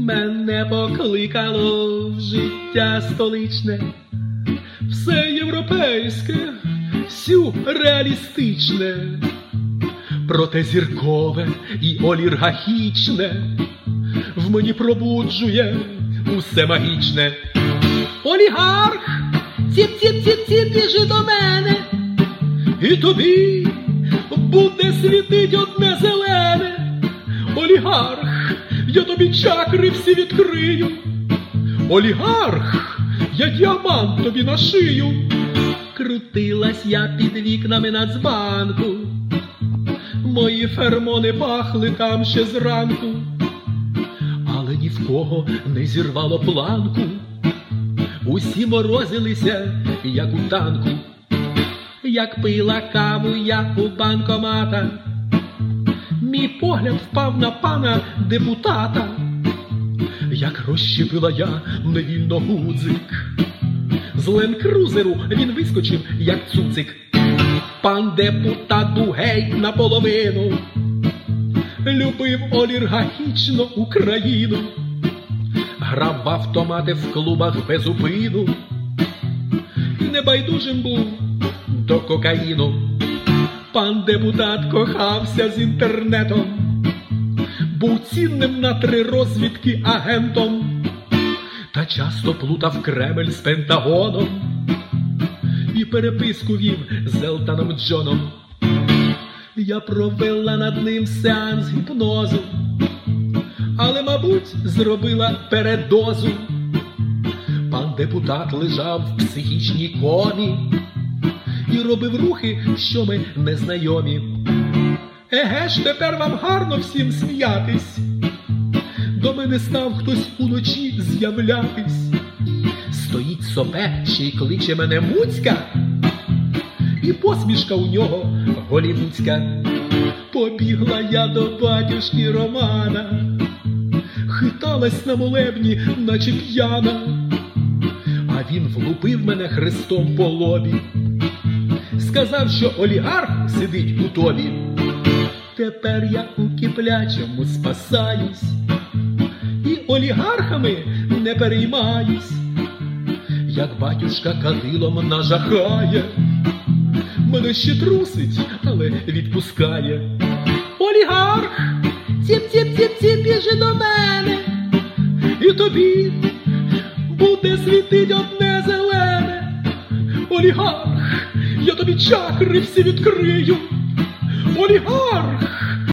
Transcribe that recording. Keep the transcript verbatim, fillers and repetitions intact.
Мене покликало в життя столичне, все європейське, сюрреалістичне, проте зіркове і олігархічне в мені пробуджує усе магічне. Олігарх, ціп-ціп-ціп-ціп, біжи до мене, і тобі буде світить одне зелене. Олігарх, я тобі чакри всі відкрию. Олігарх, я діамант тобі на шию. Крутилась я під вікнами Нацбанку, мої феромони пахли там ще зранку, але ні в кого не зірвало планку. Усі морозилися, як у танку. Як пила каву я у банкомата, мій погляд впав на пана депутата. Як розщепила я невільно гудзик, з ленд-крузеру він вискочив, як цуцик. Пан депутат геть наполовину любив олігархічну Україну, грав в автомати в клубах безупину і небайдужим був до кокаїну. Пан депутат кохався з інтернетом, був цінним на три розвідки агентом, та часто плутав Кремль з Пентагоном і переписку вів з Елтоном Джоном. Я провела над ним сеанс гіпнозу, але, мабуть, зробила передозу. Пан депутат лежав в психічній комі і робив рухи, що ми незнайомі. Еге ж, тепер вам гарно всім сміятись. До мене став хтось уночі з'являтись. Стоїть сопе, ще й кличе мене Муцька, і посмішка у нього голівудська. Побігла я до батюшки Романа, хиталась на молебні, наче п'яна, а він влупив мене хрестом по лобі, сказав, що олігарх сидить у тобі. Тепер я у киплячому спасаюсь і олігархами не переймаюсь. Як батюшка кадилом нажахає, мене ще трусить, але відпускає. Олігарх, ціп-ціп-ціп-ціп, біжи до мене, і тобі буде світить одне зелене. Олігарх, я тобі чакри всі відкрию. Олігарх,